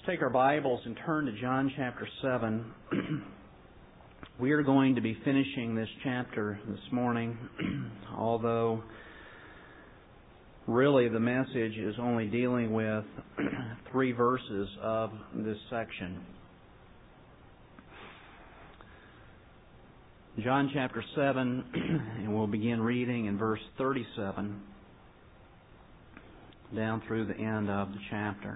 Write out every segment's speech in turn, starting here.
Let's take our Bibles and turn to John chapter 7. We are going to be finishing this chapter this morning, although really the message is only dealing with 3 verses of this section. John chapter 7, and we'll begin reading in verse 37 down through the end of the chapter.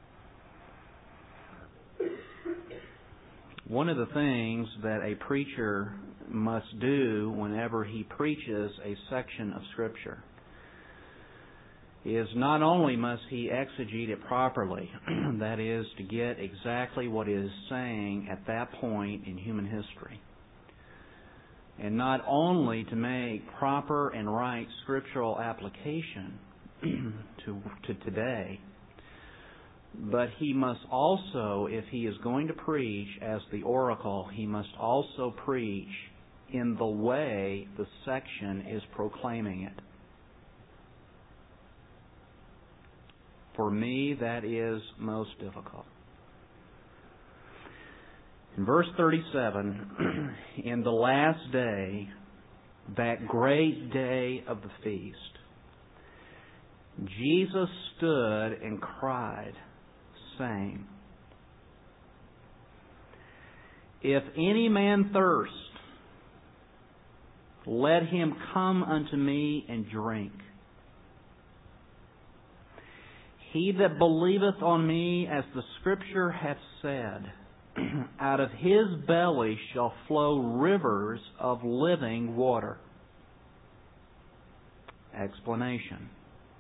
One of the things that a preacher must do whenever he preaches a section of Scripture is not only must he exegete it properly, that is, to get exactly what it is saying at that point in human history, and not only to make proper and right scriptural application to today, but he must also, if he is going to preach as the oracle, he must also preach in the way the section is proclaiming it. For me, that is most difficult. In verse 37, in the last day, that great day of the feast, Jesus stood and cried, saying, "If any man thirst, let him come unto me and drink. He that believeth on me, as the Scripture hath said, out of his belly shall flow rivers of living water." Explanation.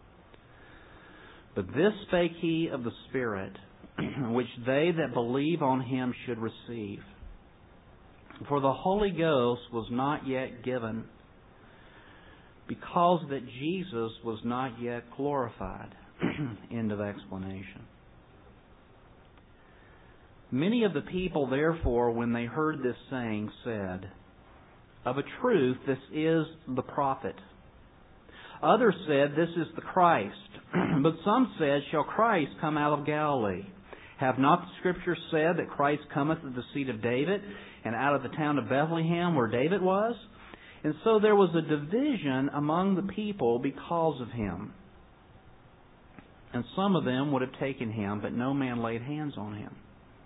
But this spake he of the Spirit, which they that believe on him should receive. For the Holy Ghost was not yet given, because that Jesus was not yet glorified. End of explanation. Many of the people, therefore, when they heard this saying, said, "Of a truth, this is the prophet." Others said, "This is the Christ." But some said, "Shall Christ come out of Galilee? Have not the Scriptures said that Christ cometh of the seed of David, and out of the town of Bethlehem, where David was?" And so there was a division among the people because of him. And some of them would have taken him, but no man laid hands on him.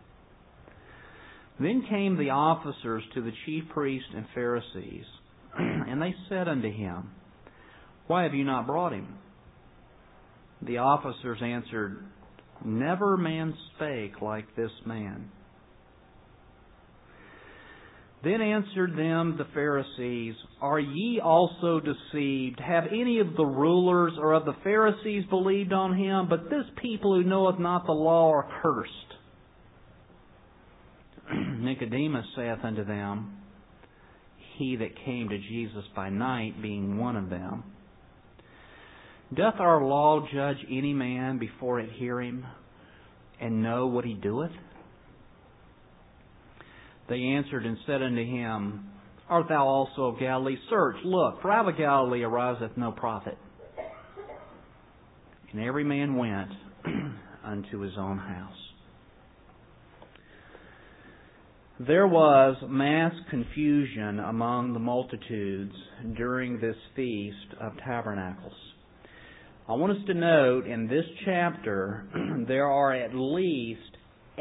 Then came the officers to the chief priests and Pharisees, and they said unto him, "Why have you not brought him?" The officers answered, "Never man spake like this man." Then answered them the Pharisees, "Are ye also deceived? Have any of the rulers or of the Pharisees believed on him? But this people who knoweth not the law are cursed." Nicodemus saith unto them, he that came to Jesus by night, being one of them, "Doth our law judge any man before it hear him, and know what he doeth?" They answered and said unto him, "Art thou also of Galilee? Search, look, for out of Galilee ariseth no prophet." And every man went unto his own house. There was mass confusion among the multitudes during this Feast of Tabernacles. I want us to note in this chapter there are at least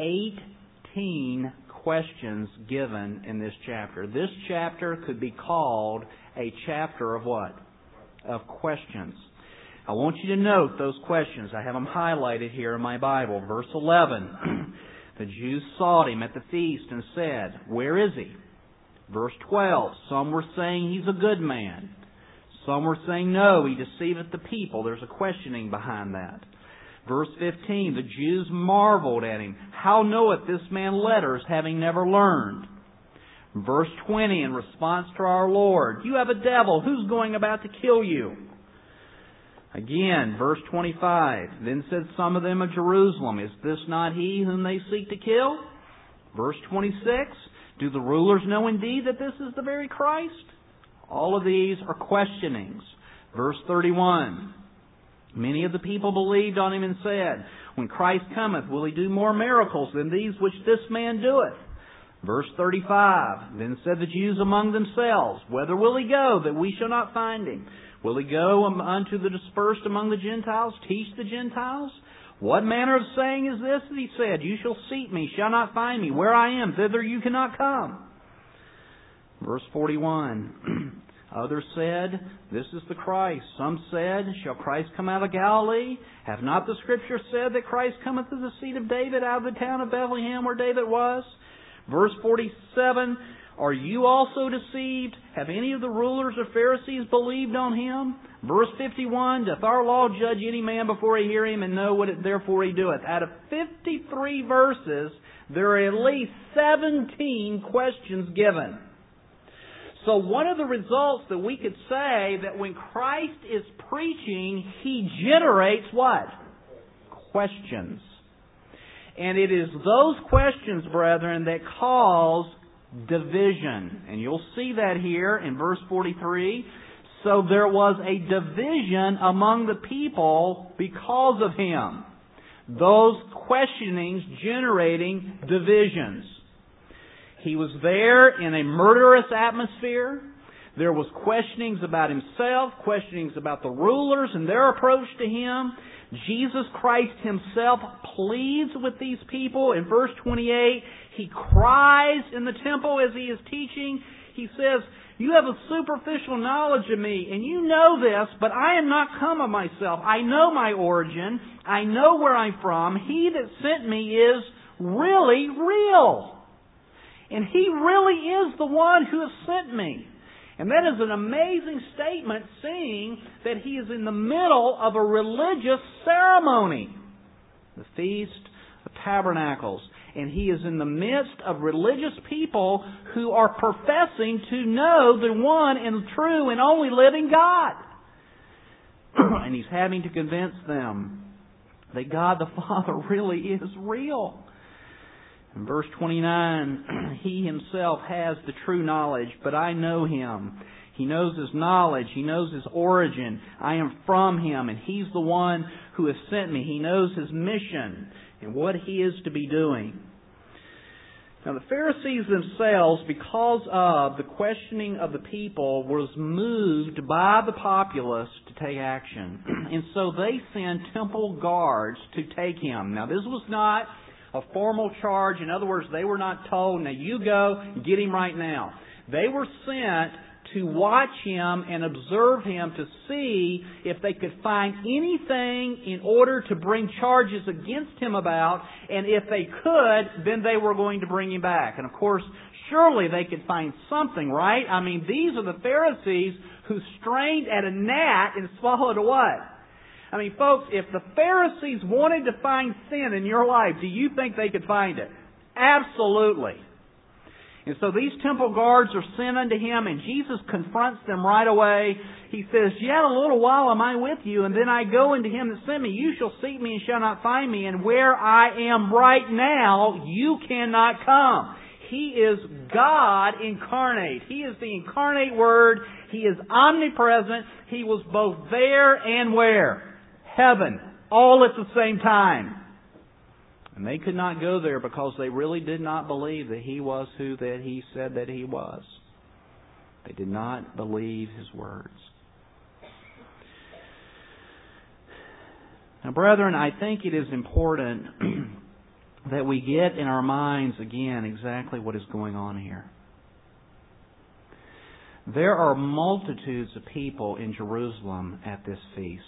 18 questions given in this chapter. This chapter could be called a chapter of what? Of questions. I want you to note those questions. I have them highlighted here in my Bible. Verse 11. The Jews sought him at the feast and said, "Where is he?" Verse 12. Some were saying he's a good man. Some were saying, "No, he deceiveth the people." There's a questioning behind that. Verse 15, the Jews marveled at him. "How knoweth this man letters, having never learned?" Verse 20, in response to our Lord, "You have a devil. Who's going about to kill you?" Again, verse 25, then said some of them of Jerusalem, "Is this not he whom they seek to kill?" Verse 26, do the rulers know indeed that this is the very Christ? All of these are questionings. Verse 31, Many of the people believed on him and said, when Christ cometh, will he do more miracles than these which this man doeth? Verse 35, then said the Jews among themselves, whither will he go, that we shall not find him? Will he go unto the dispersed among the Gentiles, teach the Gentiles? What manner of saying is this that he said, you shall seek me, shall not find me. Where I am, thither you cannot come. Verse 41, others said, this is the Christ. Some said, shall Christ come out of Galilee? Have not the Scripture said that Christ cometh to the seed of David out of the town of Bethlehem where David was? Verse 47, are you also deceived? Have any of the rulers or Pharisees believed on him? Verse 51, doth our law judge any man before he hear him and know what it therefore he doeth? Out of 53 verses, there are at least 17 questions given. So one of the results that we could say that when Christ is preaching, he generates what? Questions. And it is those questions, brethren, that cause division. And you'll see that here in verse 43. So there was a division among the people because of him. Those questionings generating divisions. He was there in a murderous atmosphere. There was questionings about himself, questionings about the rulers and their approach to him. Jesus Christ himself pleads with these people. In verse 28, he cries in the temple as he is teaching. He says, you have a superficial knowledge of me, and you know this, but I am not come of myself. I know my origin. I know where I'm from. He that sent me is really real. And He really is the one who has sent me. And that is an amazing statement, seeing that He is in the middle of a religious ceremony, the Feast of Tabernacles. And He is in the midst of religious people who are professing to know the one and true and only living God. And He's having to convince them that God the Father really is real. In verse 29, He Himself has the true knowledge, but I know Him. He knows His knowledge. He knows His origin. I am from Him, and He's the one who has sent me. He knows His mission and what He is to be doing. Now, the Pharisees themselves, because of the questioning of the people, was moved by the populace to take action. And so they sent temple guards to take Him. Now, this was not a formal charge. In other words, they were not told, now you go, get Him right now. They were sent to watch Him and observe Him to see if they could find anything in order to bring charges against Him about, and if they could, then they were going to bring Him back. And of course, surely they could find something, right? I mean, these are the Pharisees who strained at a gnat and swallowed a what? I mean, folks, if the Pharisees wanted to find sin in your life, do you think they could find it? Absolutely. And so these temple guards are sent unto Him, and Jesus confronts them right away. He says, yet a little while am I with you, and then I go unto Him that sent me. You shall seek me and shall not find me, and where I am right now, you cannot come. He is God incarnate. He is the incarnate Word. He is omnipresent. He was both there and where? Heaven, all at the same time. And they could not go there because they really did not believe that He was who that He said that He was. They did not believe His words. Now, brethren, I think it is important that we get in our minds again exactly what is going on here. There are multitudes of people in Jerusalem at this feast.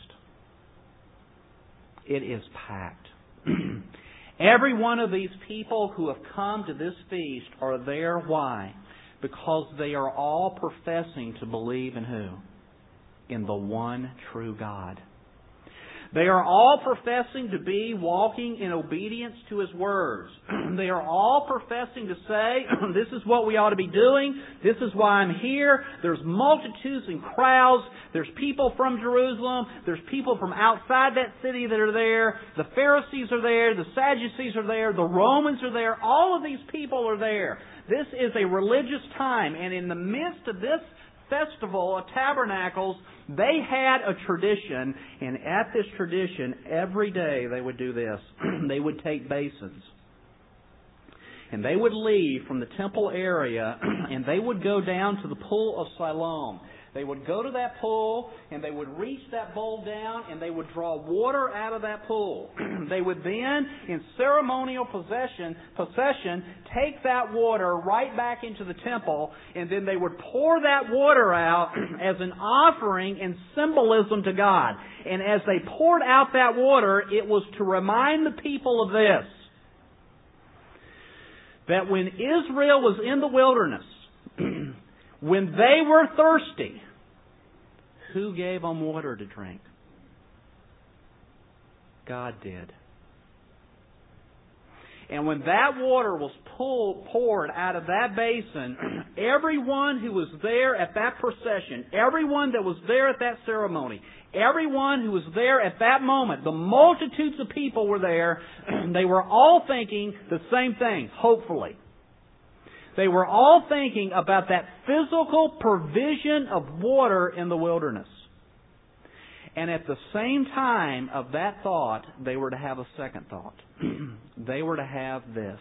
It is packed. Every one of these people who have come to this feast are there. Why? Because they are all professing to believe in who? In the one true God. They are all professing to be walking in obedience to His words. They are all professing to say, this is what we ought to be doing. This is why I'm here. There's multitudes and crowds. There's people from Jerusalem. There's people from outside that city that are there. The Pharisees are there. The Sadducees are there. The Romans are there. All of these people are there. This is a religious time. And in the midst of this festival of tabernacles, they had a tradition, and at this tradition, every day they would do this. They would take basins. And they would leave from the temple area, and they would go down to the pool of Siloam. They would go to that pool, and they would reach that bowl down, and they would draw water out of that pool. They would then, in ceremonial procession, take that water right back into the temple, and then they would pour that water out as an offering and symbolism to God. And as they poured out that water, it was to remind the people of this, that when Israel was in the wilderness, when they were thirsty, who gave them water to drink? God did. And when that water was poured out of that basin, everyone who was there at that procession, everyone that was there at that ceremony, everyone who was there at that moment, the multitudes of people were there, they were all thinking the same thing, hopefully. They were all thinking about that physical provision of water in the wilderness. And at the same time of that thought, they were to have a second thought. They were to have this,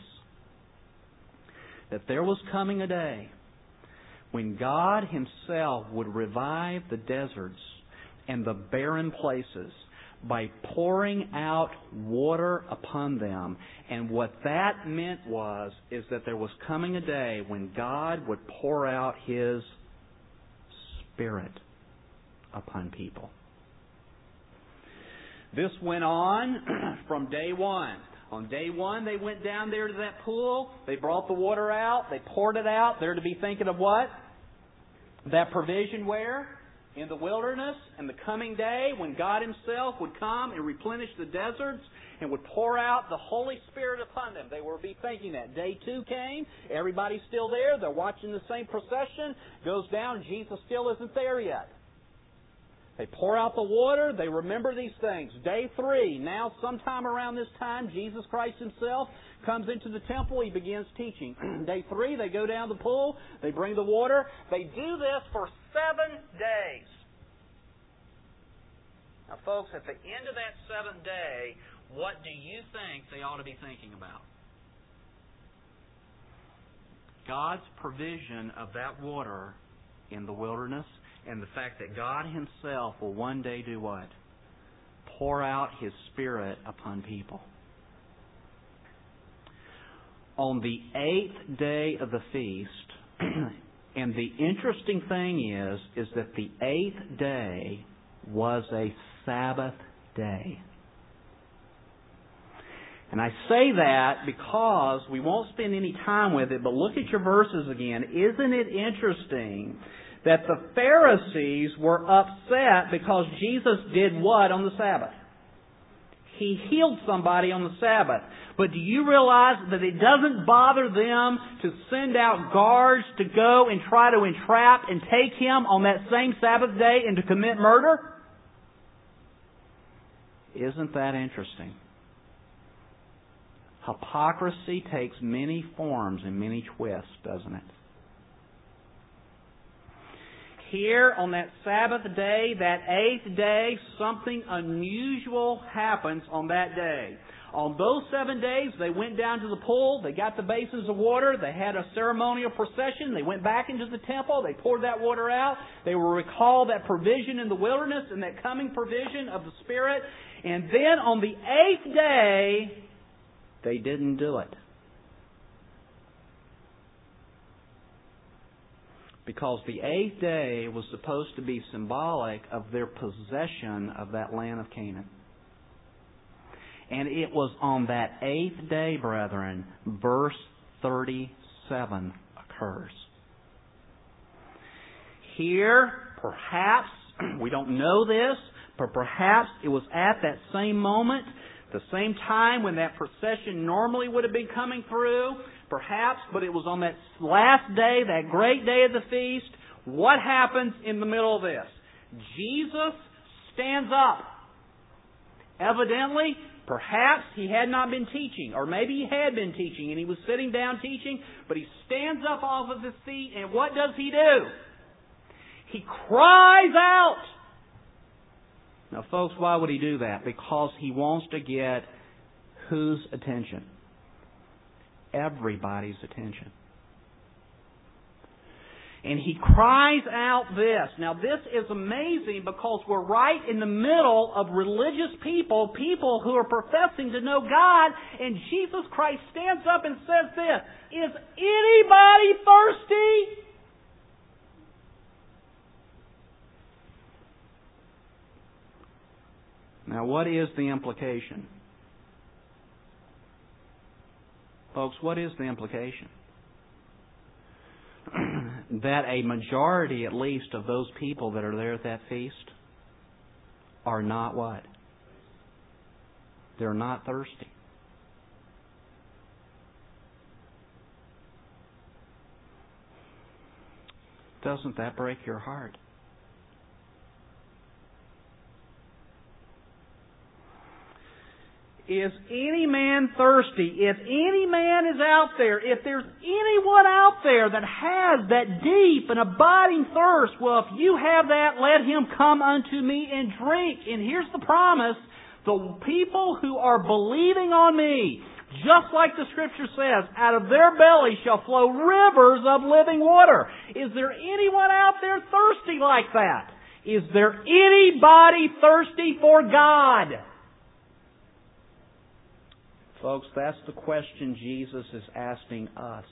that there was coming a day when God Himself would revive the deserts and the barren places by pouring out water upon them. And what that meant is that there was coming a day when God would pour out His Spirit upon people. This went on from day one. On day one, they went down there to that pool. They brought the water out. They poured it out. They're to be thinking of what? That provision where? In the wilderness, and the coming day when God Himself would come and replenish the deserts and would pour out the Holy Spirit upon them. They will be thinking that. Day 2 came. Everybody's still there. They're watching the same procession. Goes down. Jesus still isn't there yet. They pour out the water. They remember these things. Day 3, now sometime around this time, Jesus Christ Himself comes into the temple. He begins teaching. Day 3, they go down the pool. They bring the water. They do this for 7 days. Now, folks, at the end of that 7th day, what do you think they ought to be thinking about? God's provision of that water in the wilderness, and the fact that God Himself will one day do what? Pour out His Spirit upon people. On the 8th day of the feast, and the interesting thing is that the 8th day was a Sabbath day. And I say that because we won't spend any time with it, but look at your verses again. Isn't it interesting that the Pharisees were upset because Jesus did what on the Sabbath? He healed somebody on the Sabbath. But do you realize that it doesn't bother them to send out guards to go and try to entrap and take Him on that same Sabbath day and to commit murder? Isn't that interesting? Hypocrisy takes many forms and many twists, doesn't it? Here on that Sabbath day, that 8th day, something unusual happens on that day. On those 7 days, they went down to the pool, they got the basins of water, they had a ceremonial procession, they went back into the temple, they poured that water out, they will recall that provision in the wilderness and that coming provision of the Spirit. And then on the 8th day, they didn't do it. Because the 8th day was supposed to be symbolic of their possession of that land of Canaan. And it was on that 8th day, brethren, verse 37 occurs. Here, perhaps, we don't know this, but perhaps it was at that same moment, the same time when that procession normally would have been coming through, perhaps, but it was on that last day, that great day of the feast. What happens in the middle of this? Jesus stands up. Evidently, perhaps He had not been teaching, or maybe He had been teaching and He was sitting down teaching, but He stands up off of His seat, and what does He do? He cries out. Now, folks, why would he do that? Because he wants to get whose attention? Everybody's attention. And he cries out this. Now, this is amazing because we're right in the middle of religious people, people who are professing to know God, and Jesus Christ stands up and says this, "Is anybody thirsty?" Now, what is the implication? Folks, what is the implication? That a majority, at least, of those people that are there at that feast are not what? They're not thirsty. Doesn't that break your heart? Is any man thirsty? If any man is out there, if there's anyone out there that has that deep and abiding thirst, well, if you have that, let him come unto me and drink. And here's the promise. The people who are believing on me, just like the Scripture says, out of their belly shall flow rivers of living water. Is there anyone out there thirsty like that? Is there anybody thirsty for God? Folks, that's the question Jesus is asking us.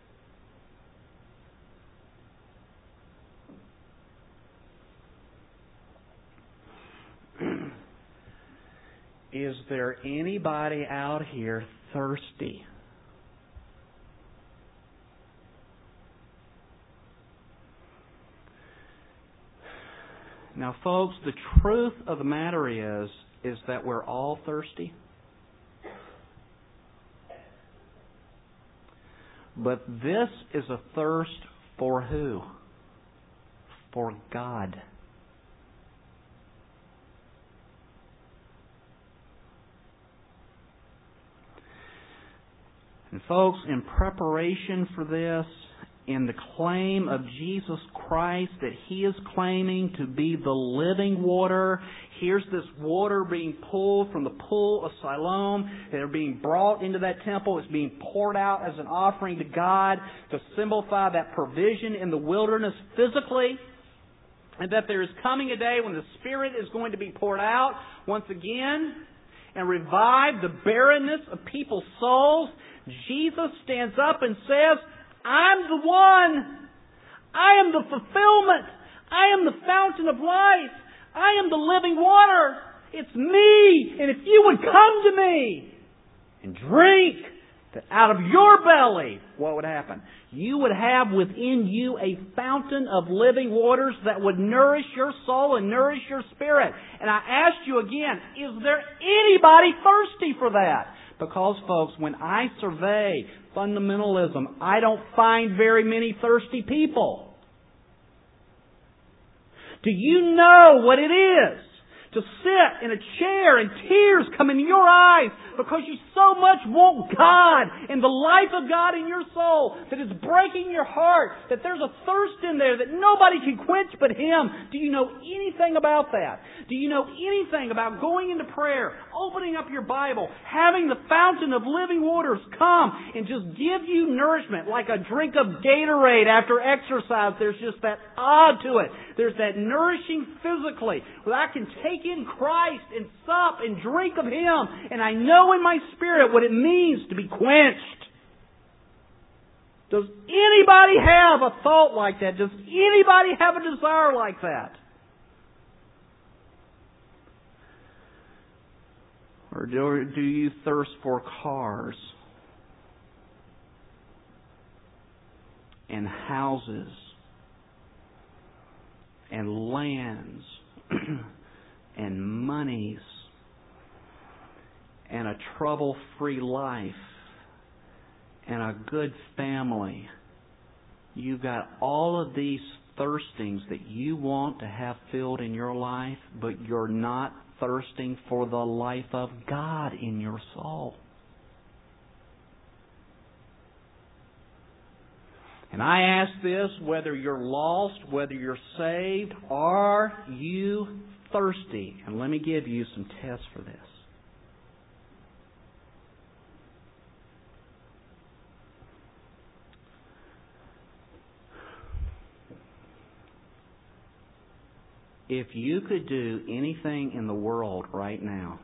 Is there anybody out here thirsty? Now, folks, the truth of the matter is that we're all thirsty. But this is a thirst for who? For God. And folks, in preparation for this, in the claim of Jesus Christ that He is claiming to be the living water, here's this water being pulled from the pool of Siloam. They're being brought into that temple. It's being poured out as an offering to God to symbolify that provision in the wilderness physically. And that there is coming a day when the Spirit is going to be poured out once again and revive the barrenness of people's souls. Jesus stands up and says, I'm the one. I am the fulfillment. I am the fountain of life. I am the living water. It's me. And if you would come to me and drink out of your belly, what would happen? You would have within you a fountain of living waters that would nourish your soul and nourish your spirit. And I ask you again, is there anybody thirsty for that? Because, folks, when I survey fundamentalism, I don't find very many thirsty people. Do you know what it is to sit in a chair and tears come into your eyes because you so much want God and the life of God in your soul that it's breaking your heart, that there's a thirst in there that nobody can quench but Him? Do you know anything about that? Do you know anything about going into prayer, opening up your Bible, having the fountain of living waters come and just give you nourishment like a drink of Gatorade after exercise? There's just that to it. There's that nourishing physically where I can take in Christ and sup and drink of Him, and I know in my spirit what it means to be quenched. Does anybody have a thought like that? Does anybody have a desire like that? Or do you thirst for cars and houses and lands and monies and a trouble-free life and a good family? You've got all of these thirstings that you want to have filled in your life, but you're not thirsting for the life of God in your soul. And I ask this, whether you're lost, whether you're saved, are you thirsty? And let me give you some tests for this. If you could do anything in the world right now,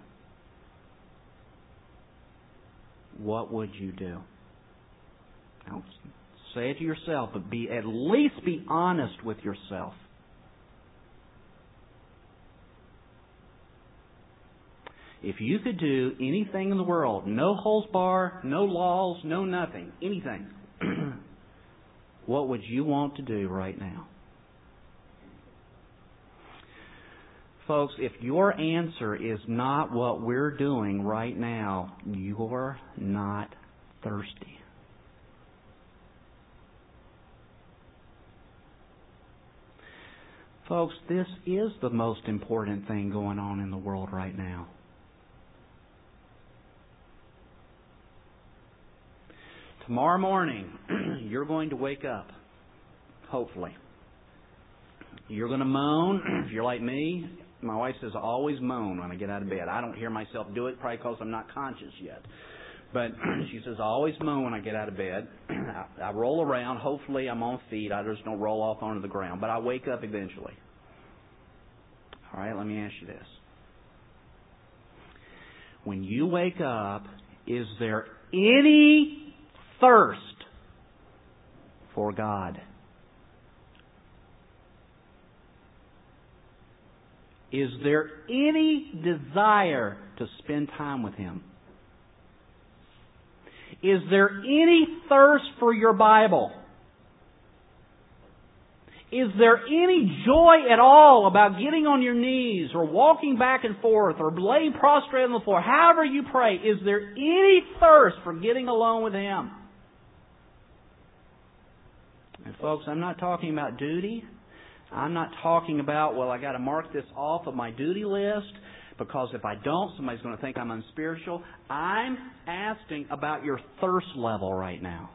what would you do? Now, say it to yourself, but at least be honest with yourself. If you could do anything in the world, no holds barred, no laws, no nothing, anything, what would you want to do right now? Folks, if your answer is not what we're doing right now, you're not thirsty. Folks, this is the most important thing going on in the world right now. Tomorrow morning, you're going to wake up, hopefully. You're going to moan. If you're like me, my wife says I always moan when I get out of bed. I don't hear myself do it, probably because I'm not conscious yet. But she says I always moan when I get out of bed. I roll around. Hopefully I'm on feet. I just don't roll off onto the ground. But I wake up eventually. All right, let me ask you this. When you wake up, is there any thirst for God? Is there any desire to spend time with Him? Is there any thirst for your Bible? Is there any joy at all about getting on your knees or walking back and forth or laying prostrate on the floor? However you pray, is there any thirst for getting alone with Him? And folks, I'm not talking about duty. I'm not talking about, well, I got to mark this off of my duty list because if I don't, somebody's going to think I'm unspiritual. I'm asking about your thirst level right now.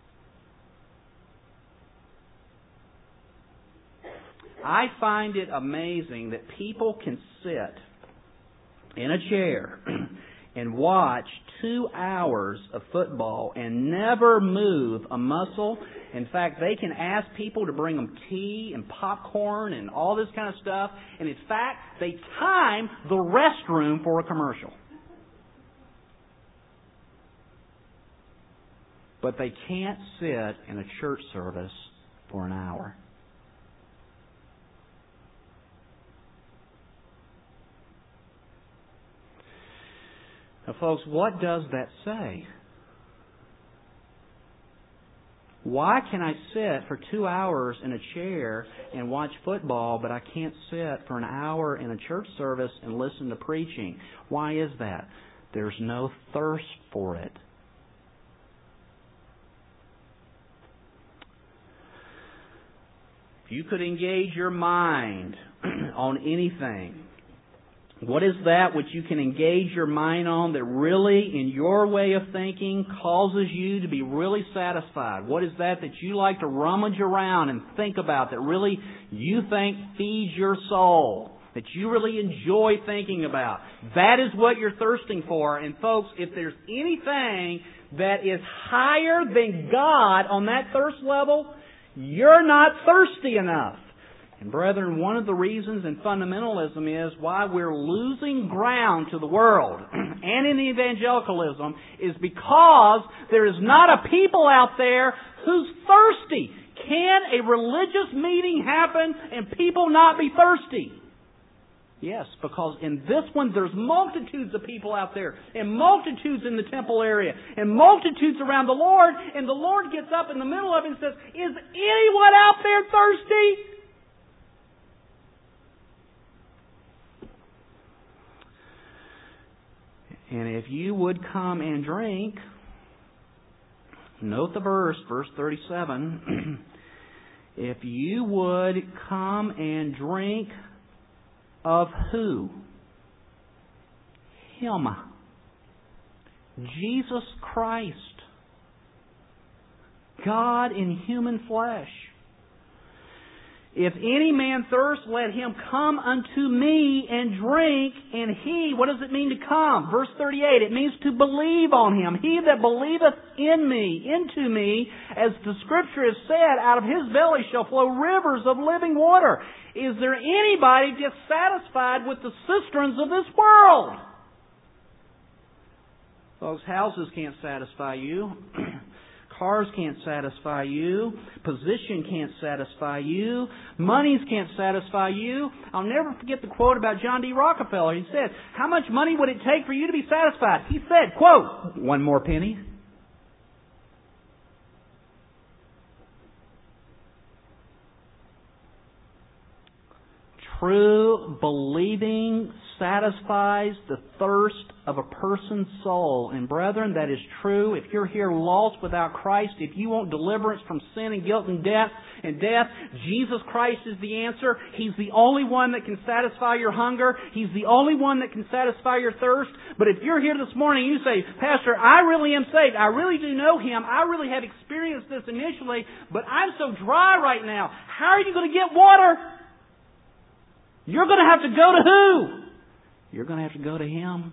I find it amazing that people can sit in a chair and watch 2 hours of football and never move a muscle. In fact, they can ask people to bring them tea and popcorn and all this kind of stuff. And in fact, they time the restroom for a commercial. But they can't sit in a church service for an hour. Now, folks, what does that say? Why can I sit for 2 hours in a chair and watch football, but I can't sit for an hour in a church service and listen to preaching? Why is that? There's no thirst for it. If you could engage your mind on anything, what is that which you can engage your mind on that really, in your way of thinking, causes you to be really satisfied? What is that you like to rummage around and think about that really you think feeds your soul, that you really enjoy thinking about? That is what you're thirsting for. And folks, if there's anything that is higher than God on that thirst level, you're not thirsty enough. And brethren, one of the reasons in fundamentalism is why we're losing ground to the world and in evangelicalism is because there is not a people out there who's thirsty. Can a religious meeting happen and people not be thirsty? Yes, because in this one there's multitudes of people out there and multitudes in the temple area and multitudes around the Lord, and the Lord gets up in the middle of it and says, "Is anyone out there thirsty?" And if you would come and drink, note the verse, verse 37, if you would come and drink of who? Him. Jesus Christ. God in human flesh. If any man thirst, let him come unto me and drink. And he, what does it mean to come? Verse 38, it means to believe on Him. He that believeth in me, into me, as the Scripture has said, out of his belly shall flow rivers of living water. Is there anybody dissatisfied with the cisterns of this world? Folks, houses can't satisfy you. Cars can't satisfy you. Position can't satisfy you. Monies can't satisfy you. I'll never forget the quote about John D. Rockefeller. He said, how much money would it take for you to be satisfied? He said, quote, one more penny. True believing satisfies the thirst of a person's soul. And brethren, that is true. If you're here lost without Christ, if you want deliverance from sin and guilt and death, Jesus Christ is the answer. He's the only one that can satisfy your hunger. He's the only one that can satisfy your thirst. But if you're here this morning and you say, Pastor, I really am saved. I really do know Him. I really have experienced this initially, but I'm so dry right now. How are you going to get water? You're going to have to go to who? You're going to have to go to Him.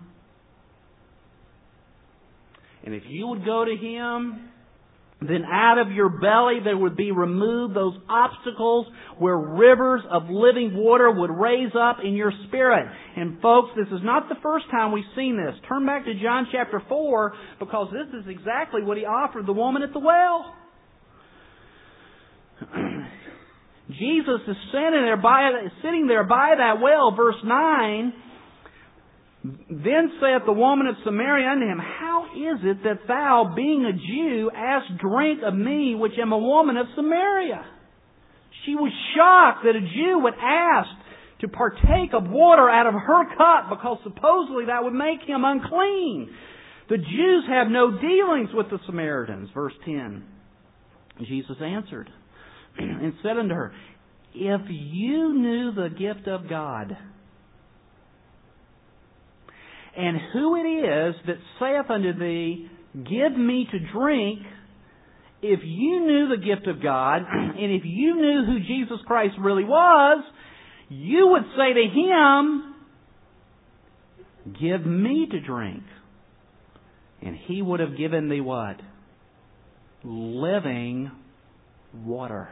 And if you would go to Him, then out of your belly there would be removed those obstacles where rivers of living water would raise up in your spirit. And folks, this is not the first time we've seen this. Turn back to John chapter 4, because this is exactly what He offered the woman at the well. Jesus is sitting there by that well, verse 9. Then saith the woman of Samaria unto Him, how is it that thou, being a Jew, ask drink of me, which am a woman of Samaria? She was shocked that a Jew would ask to partake of water out of her cup, because supposedly that would make him unclean. The Jews have no dealings with the Samaritans. Verse 10. Jesus answered and said unto her, if you knew the gift of God, and who it is that saith unto thee, give me to drink, if you knew the gift of God, and if you knew who Jesus Christ really was, you would say to Him, give me to drink. And He would have given thee what? Living water.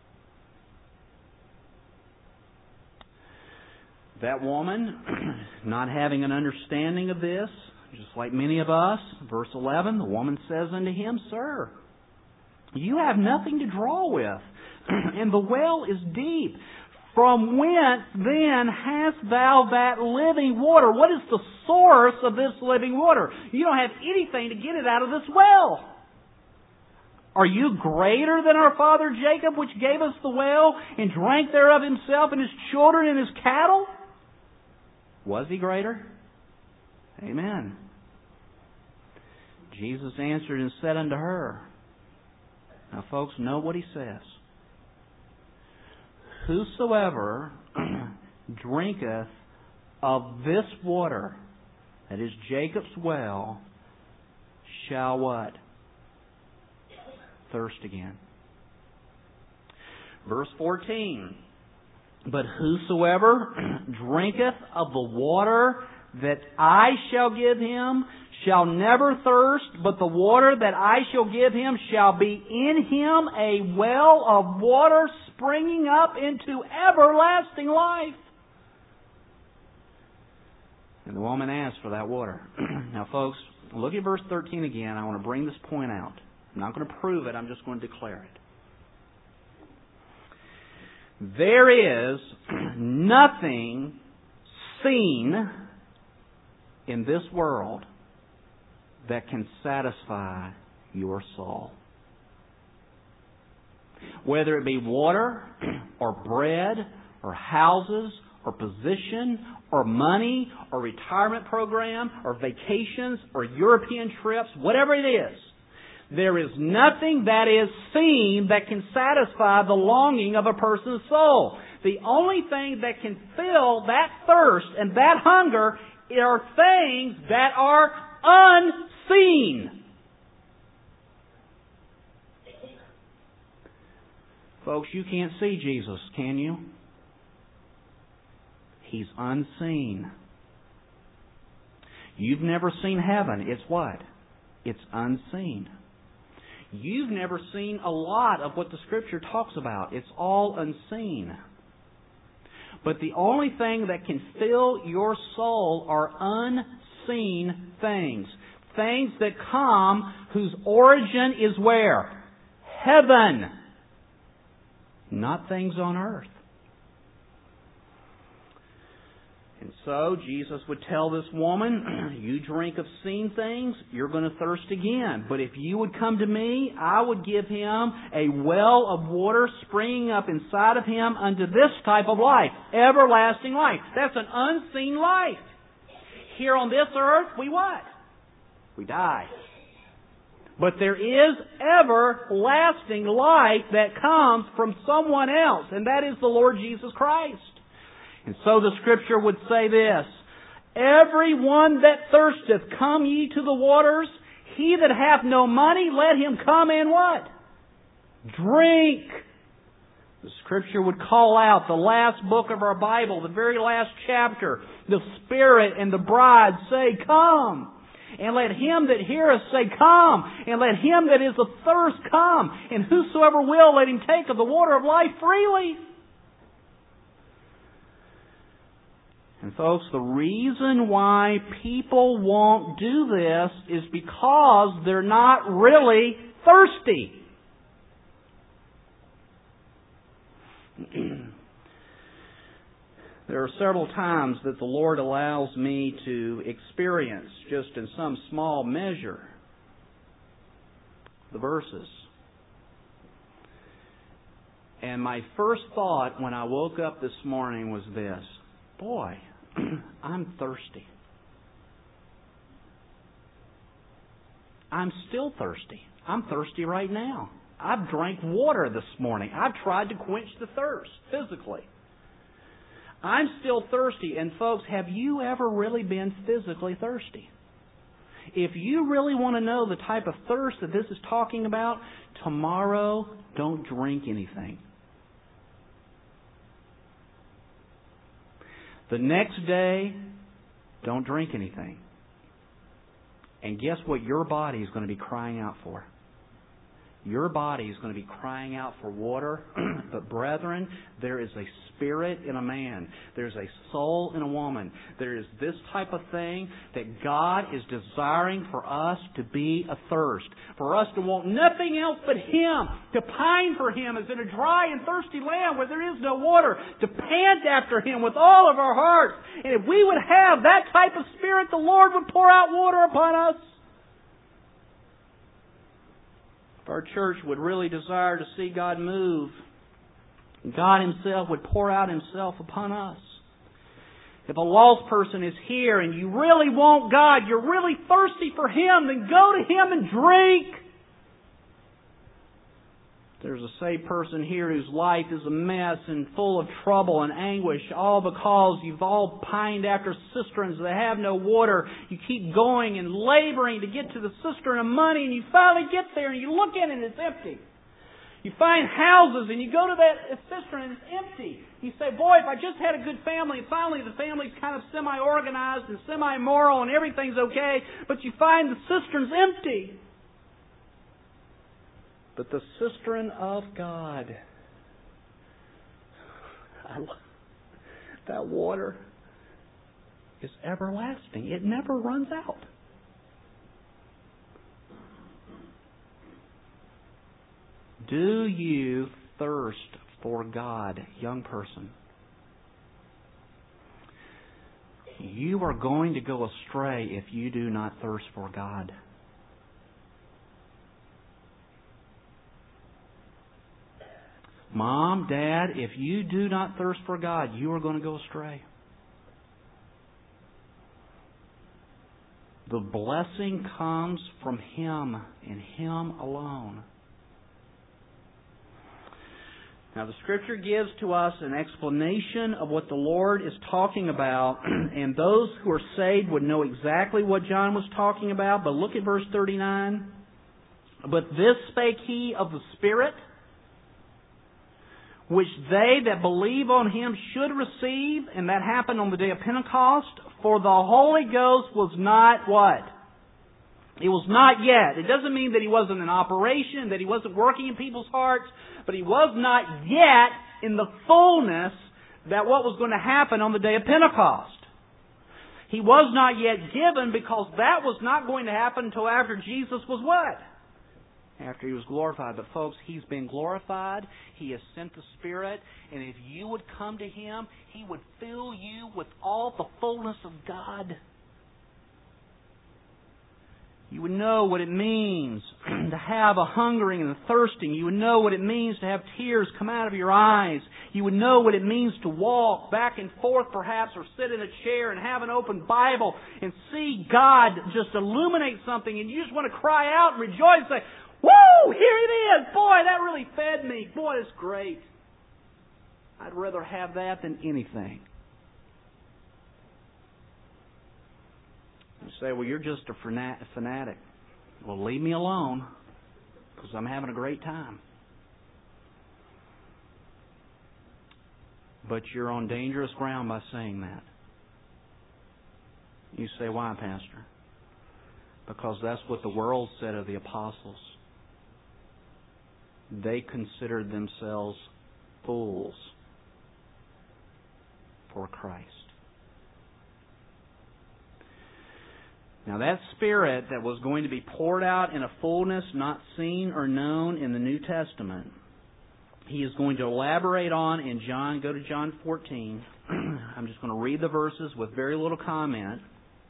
That woman, not having an understanding of this, just like many of us, verse 11, the woman says unto Him, Sir, you have nothing to draw with, and the well is deep. From whence then hast thou that living water? What is the source of this living water? You don't have anything to get it out of this well. Are you greater than our father Jacob, which gave us the well and drank thereof himself and his children and his cattle? Was he greater? Amen. Jesus answered and said unto her, now folks, know what He says. Whosoever drinketh of this water, that is Jacob's well, shall what? Thirst again. Verse 14. But whosoever drinketh of the water that I shall give him shall never thirst, but the water that I shall give him shall be in him a well of water springing up into everlasting life. And the woman asked for that water. Now folks, look at verse 13 again. I want to bring this point out. I'm not going to prove it. I'm just going to declare it. There is nothing seen in this world that can satisfy your soul. Whether it be water or bread or houses or position or money or retirement program or vacations or European trips, whatever it is, there is nothing that is seen that can satisfy the longing of a person's soul. The only thing that can fill that thirst and that hunger are things that are unseen. Folks, you can't see Jesus, can you? He's unseen. You've never seen heaven. It's what? It's unseen. You've never seen a lot of what the Scripture talks about. It's all unseen. But the only thing that can fill your soul are unseen things. Things that come whose origin is where? Heaven. Not things on earth. And so Jesus would tell this woman, you drink of seen things, you're going to thirst again. But if you would come to me, I would give him a well of water springing up inside of him unto this type of life, everlasting life. That's an unseen life. Here on this earth, we what? We die. But there is everlasting life that comes from someone else, and that is the Lord Jesus Christ. And so the Scripture would say this, everyone that thirsteth, come ye to the waters. He that hath no money, let him come and what? Drink. The Scripture would call out the last book of our Bible, the very last chapter. The Spirit and the bride say, come. And let him that heareth say, come. And let him that is athirst come. And whosoever will, let him take of the water of life freely. And folks, the reason why people won't do this is because they're not really thirsty. There are several times that the Lord allows me to experience, just in some small measure, the verses. And my first thought when I woke up this morning was this, boy, I'm thirsty. I'm still thirsty. I'm thirsty right now. I've drank water this morning. I've tried to quench the thirst physically. I'm still thirsty. And folks, have you ever really been physically thirsty? If you really want to know the type of thirst that this is talking about, tomorrow don't drink anything. The next day, don't drink anything. And guess what your body is going to be crying out for? Your body is going to be crying out for water. But brethren, there is a spirit in a man. There's a soul in a woman. There is this type of thing that God is desiring for us to be athirst. For us to want nothing else but Him. To pine for Him as in a dry and thirsty land where there is no water. To pant after Him with all of our hearts. And if we would have that type of spirit, the Lord would pour out water upon us. Our church would really desire to see God move, God Himself would pour out Himself upon us. If a lost person is here and you really want God, you're really thirsty for Him, then go to Him and drink. There's a saved person here whose life is a mess and full of trouble and anguish, all because you've all pined after cisterns that have no water. You keep going and laboring to get to the cistern of money, and you finally get there and you look in and it's empty. You find houses and you go to that cistern and it's empty. You say, boy, if I just had a good family, and finally the family's kind of semi-organized and semi-moral and everything's okay, but you find the cistern's empty. But the cistern of God, that water is everlasting. It never runs out. Do you thirst for God, young person? You are going to go astray if you do not thirst for God. Mom, Dad, if you do not thirst for God, you are going to go astray. The blessing comes from Him and Him alone. Now, the Scripture gives to us an explanation of what the Lord is talking about, and those who are saved would know exactly what John was talking about. But look at verse 39. But this spake He of the Spirit, which they that believe on Him should receive, and that happened on the day of Pentecost, for the Holy Ghost was not what? It was not yet. It doesn't mean that He wasn't in operation, that He wasn't working in people's hearts, but He was not yet in the fullness that what was going to happen on the day of Pentecost. He was not yet given because that was not going to happen until after Jesus was what? After He was glorified. But folks, He's been glorified. He has sent the Spirit. And if you would come to Him, He would fill you with all the fullness of God. You would know what it means to have a hungering and a thirsting. You would know what it means to have tears come out of your eyes. You would know what it means to walk back and forth perhaps, or sit in a chair and have an open Bible and see God just illuminate something, and you just want to cry out and rejoice and say, "Woo! Here it is! Boy, that really fed me. Boy, it's great. I'd rather have that than anything." You say, "Well, you're just a fanatic." Well, leave me alone, because I'm having a great time. But you're on dangerous ground by saying that. You say, "Why, Pastor?" Because that's what the world said of the apostles. They considered themselves fools for Christ. Now that Spirit that was going to be poured out in a fullness not seen or known in the New Testament, He is going to elaborate on in John. Go to John 14. I'm just going to read the verses with very little comment.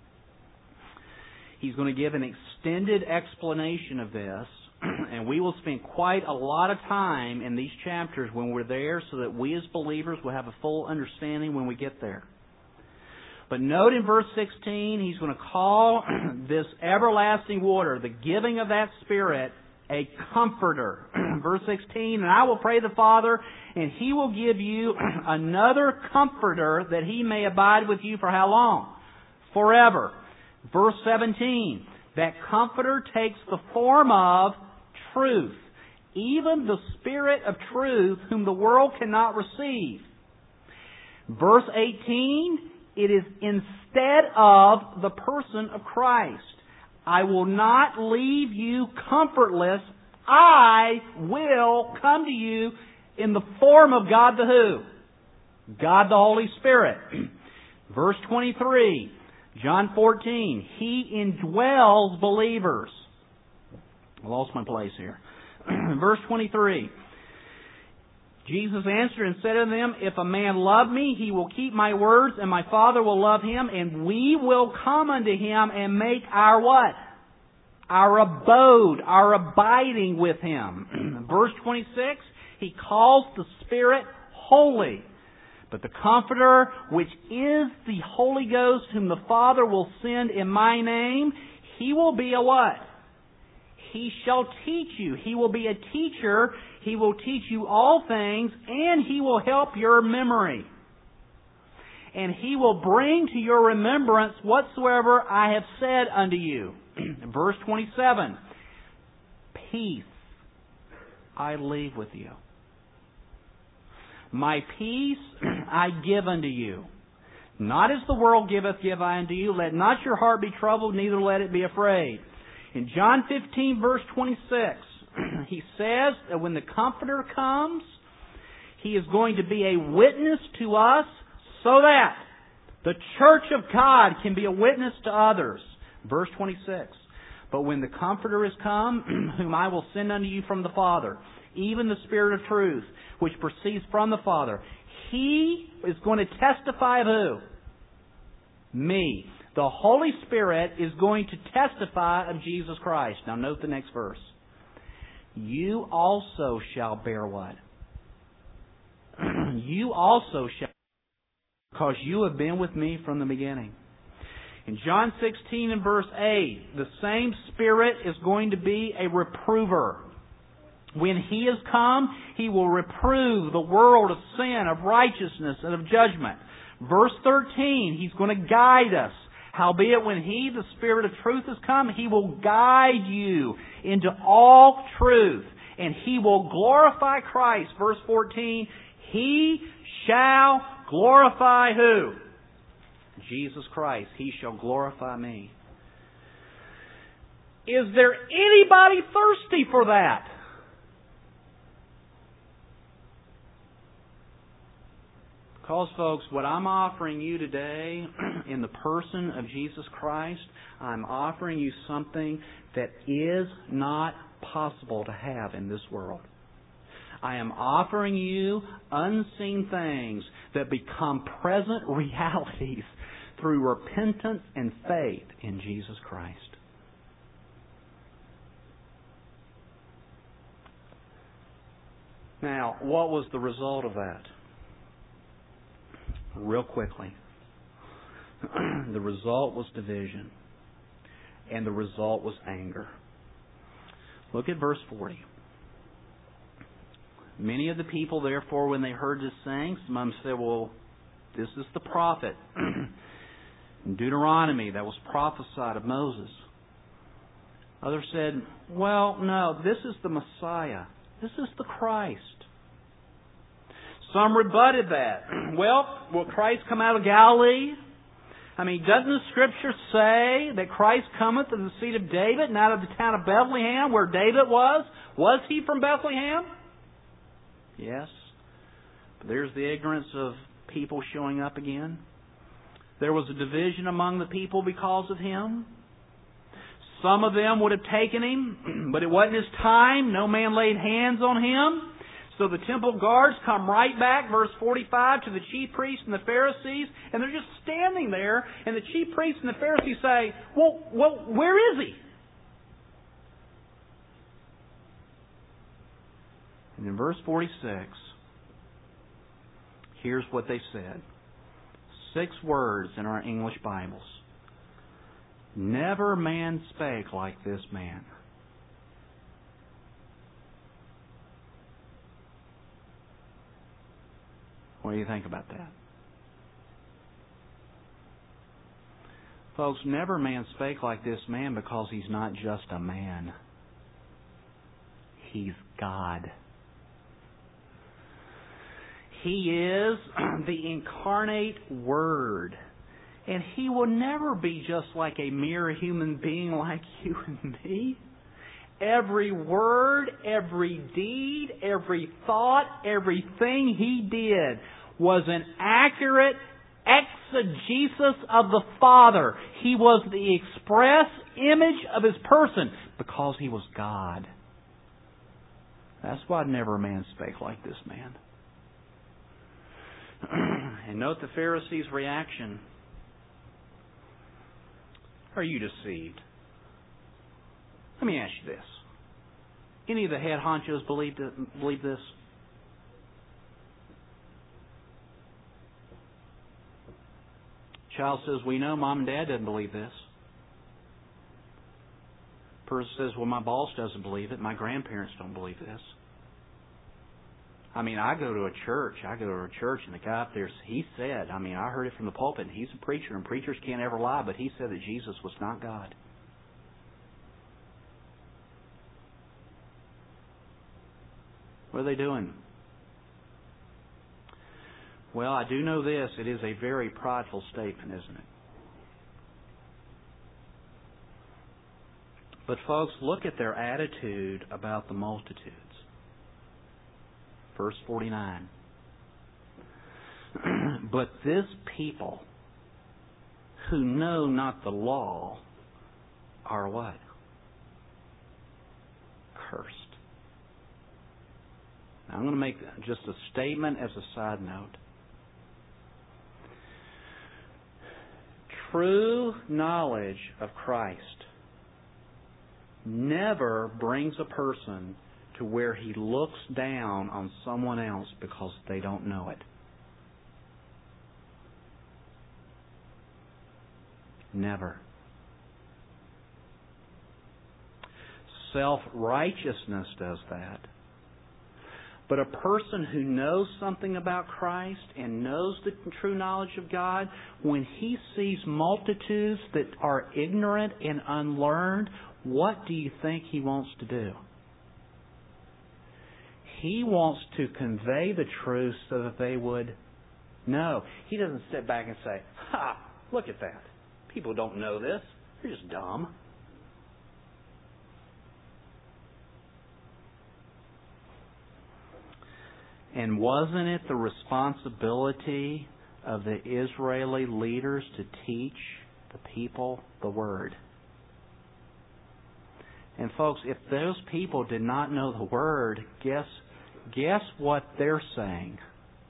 He's going to give an extended explanation of this, and we will spend quite a lot of time in these chapters when we're there, so that we as believers will have a full understanding when we get there. But note in verse 16, He's going to call this everlasting water, the giving of that Spirit, a comforter. Verse 16, "And I will pray the Father, and He will give you another comforter, that He may abide with you for how long? Forever." Verse 17, "That comforter takes the form of truth, even the Spirit of truth, whom the world cannot receive." Verse 18, it is instead of the person of Christ. "I will not leave you comfortless. I will come to you in the form of God the who? God the Holy Spirit." Verse 23, John 14, "He indwells believers." I lost my place here. Verse 23, Jesus answered and said unto them, "If a man love me, he will keep my words, and my Father will love him, and we will come unto him and make our" what? Our abode, our abiding with him. Verse 26, He calls the Spirit holy. "But the Comforter, which is the Holy Ghost, whom the Father will send in my name, He will be a" what? "He shall teach you." He will be a teacher. He will teach you all things, and He will help your memory. "And He will bring to your remembrance whatsoever I have said unto you." Verse 27, "Peace I leave with you. My peace I give unto you. Not as the world giveth, give I unto you. Let not your heart be troubled, neither let it be afraid." In John 15, verse 26, He says that when the Comforter comes, He is going to be a witness to us, so that the church of God can be a witness to others. Verse 26, "But when the Comforter is come, whom I will send unto you from the Father, even the Spirit of truth, which proceeds from the Father, He is going to testify of" who? Me. The Holy Spirit is going to testify of Jesus Christ. Now note the next verse. "You also shall bear" what? "You also shall, because you have been with me from the beginning." In John 16 and verse 8, the same Spirit is going to be a reprover. When He is come, He will reprove the world of sin, of righteousness, and of judgment. Verse 13, He's going to guide us. "Howbeit when He, the Spirit of truth, is come, He will guide you into all truth, and He will glorify Christ." Verse 14, He shall glorify who? Jesus Christ. He shall glorify me. Is there anybody thirsty for that? Because, folks, what I'm offering you today in the person of Jesus Christ, I'm offering you something that is not possible to have in this world. I am offering you unseen things that become present realities through repentance and faith in Jesus Christ. Now, what was the result of that? Real quickly. The result was division. And the result was anger. Look at verse 40. Many of the people, therefore, when they heard this saying, some of them said, well, this is the prophet. In Deuteronomy, that was prophesied of Moses. Others said, well, no, this is the Messiah. This is the Christ. Some rebutted that. Well, will Christ come out of Galilee? I mean, doesn't the Scripture say that Christ cometh of the seed of David and out of the town of Bethlehem where David was? Was he from Bethlehem? Yes. But there's the ignorance of people showing up again. There was a division among the people because of him. Some of them would have taken him, but it wasn't his time. No man laid hands on him. So the temple guards come right back, verse 45, to the chief priests and the Pharisees, and they're just standing there, and the chief priests and the Pharisees say, well, where is he? And in verse 46, here's what they said. 6 words in our English Bibles. Never man spake like this man. What do you think about that? Folks, never man spake like this man because he's not just a man. He's God. He is the incarnate Word. And He will never be just like a mere human being like you and me. Every word, every deed, every thought, everything He did was an accurate exegesis of the Father. He was the express image of His person because He was God. That's why never a man spake like this man. And note the Pharisees' reaction. Are you deceived? Let me ask you this. Any of the head honchos believe this? Child says, we know Mom and Dad doesn't believe this. Person says, well, my boss doesn't believe it. My grandparents don't believe this. I mean, I go to a church, and the guy up there, he said, I mean, I heard it from the pulpit, and he's a preacher, and preachers can't ever lie, but he said that Jesus was not God. What are they doing? Well, I do know this. It is a very prideful statement, isn't it? But folks, look at their attitude about the multitudes. Verse 49. But this people who know not the law are what? Cursed. Now, I'm going to make just a statement as a side note. True knowledge of Christ never brings a person to where he looks down on someone else because they don't know it. Never. Self-righteousness does that. But a person who knows something about Christ and knows the true knowledge of God, when he sees multitudes that are ignorant and unlearned, what do you think he wants to do? He wants to convey the truth so that they would know. He doesn't sit back and say, "Ha, look at that. People don't know this. They're just dumb." And wasn't it the responsibility of the Israeli leaders to teach the people the Word? And folks, if those people did not know the Word, guess what they're saying?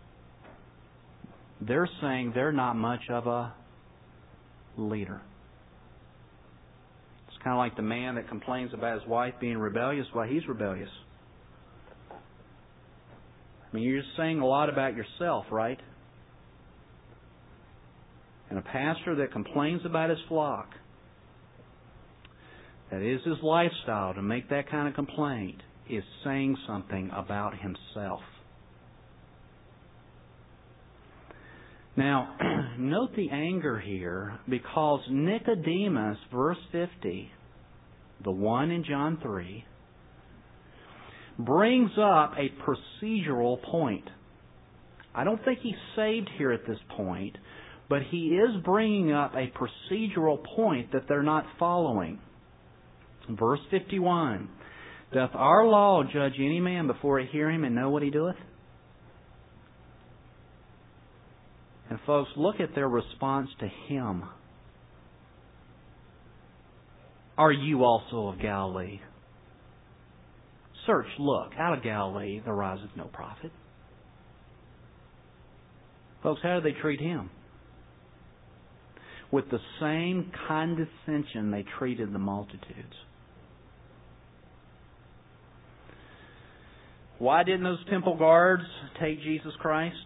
They're saying they're not much of a leader. It's kind of like the man that complains about his wife being rebellious while he's rebellious. I mean, you're just saying a lot about yourself, right? And a pastor that complains about his flock, that is his lifestyle to make that kind of complaint, is saying something about himself. Now, note the anger here, because Nicodemus, verse 50, the one in John 3, brings up a procedural point. I don't think he's saved here at this point, but he is bringing up a procedural point that they're not following. Verse 51, "Doth our law judge any man before he hear him and know what he doeth?" And folks, look at their response to him. "Are you also of Galilee? Search, look, out of Galilee there riseth no prophet." Folks, how do they treat him? With the same condescension they treated the multitudes. Why didn't those temple guards take Jesus Christ?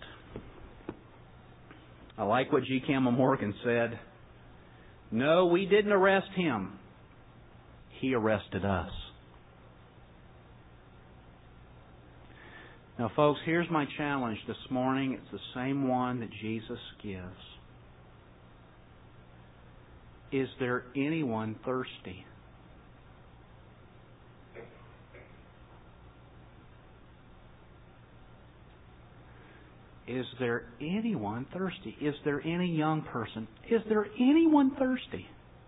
I like what G. Campbell Morgan said. "No, we didn't arrest him. He arrested us." Now, folks, here's my challenge this morning. It's the same one that Jesus gives. Is there anyone thirsty? Is there anyone thirsty? Is there any young person? Is there anyone thirsty?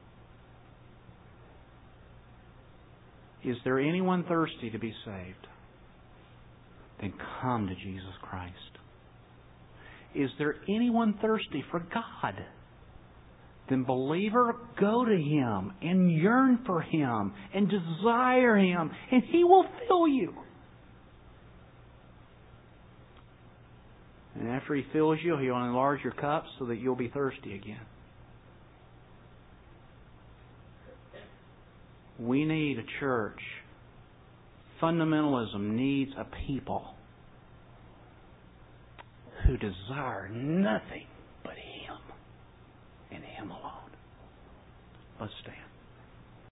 Is there anyone thirsty to be saved? Then come to Jesus Christ. Is there anyone thirsty for God? Then, believer, go to Him and yearn for Him and desire Him, and He will fill you. And after He fills you, He'll enlarge your cups so that you'll be thirsty again. We need a church. Fundamentalism needs a people who desire nothing but Him and Him alone. Let's stand.